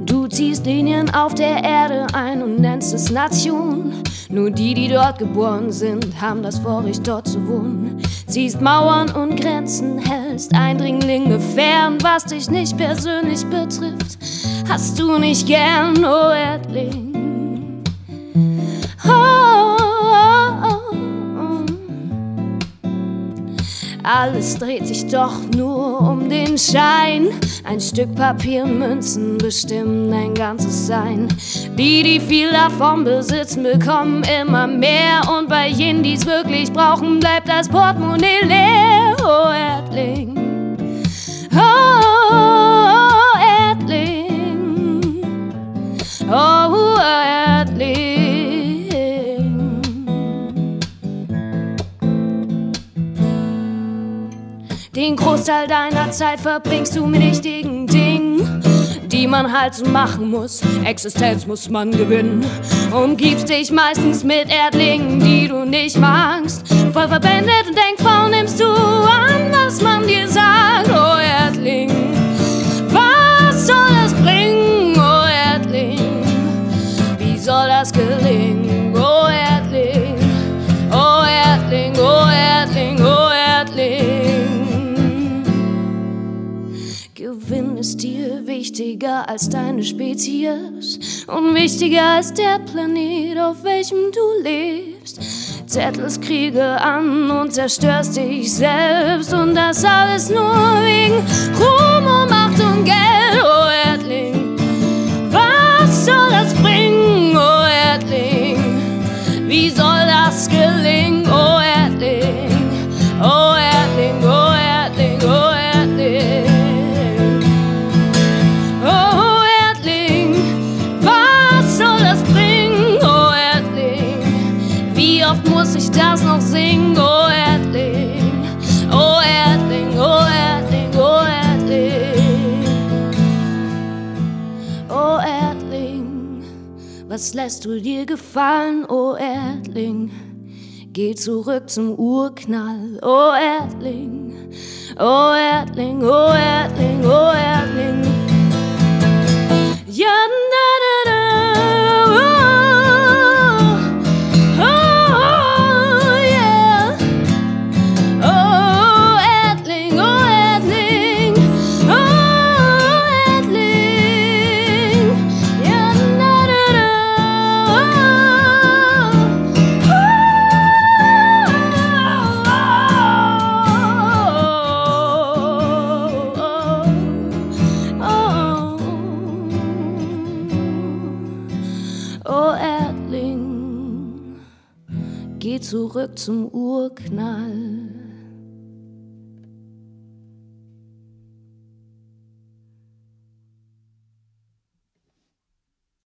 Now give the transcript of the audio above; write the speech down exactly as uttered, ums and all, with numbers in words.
Du ziehst Linien auf der Erde ein und nennst es Nation. Nur die, die dort geboren sind, haben das Vorrecht, dort zu wohnen. Ziehst Mauern und Grenzen, hältst Eindringlinge fern. Was dich nicht persönlich betrifft, hast du nicht gern, oh Erdling. Oh, oh, oh, oh. Alles dreht sich doch nur um den Schein. Ein Stück Papier und Münzen bestimmen dein ganzes Sein. Die, die viel davon besitzen, bekommen immer mehr. Und bei jenen, die es wirklich brauchen, bleibt das Portemonnaie leer. Oh Erdling, oh Erdling, oh Erdling. Den Großteil deiner Zeit verbringst du mit wichtigen Dingen, die man halt so machen muss. Existenz muss man gewinnen. Umgibst dich meistens mit Erdlingen, die du nicht magst. Voll verblendet und denkfaul nimmst du an, was man dir sagt. Oh Erdling, was soll das bringen? Oh Erdling, wie soll das gelingen? Oh Erdling, oh Erdling, oh Erdling, oh Erdling. Gewinn ist dir wichtiger als deine Spezies und wichtiger als der Planet, auf welchem du lebst. Zettelst Kriege an und zerstörst dich selbst und das alles nur wegen Ruhm und Macht und Geld. Oh Erdling, was soll das bringen? Oh Erdling, wie soll das gelingen? Oh Erdling, oh Erdling, oh Erdling, oh Erdling. Muss ich das noch singen? Oh Erdling, oh Erdling, oh Erdling, oh Erdling. Oh Erdling, was lässt du dir gefallen? Oh Erdling, geh zurück zum Urknall. Oh Erdling, oh Erdling, oh Erdling, oh Erdling. Ja, da, da, da. Oh Erdling, geh zurück zum Urknall.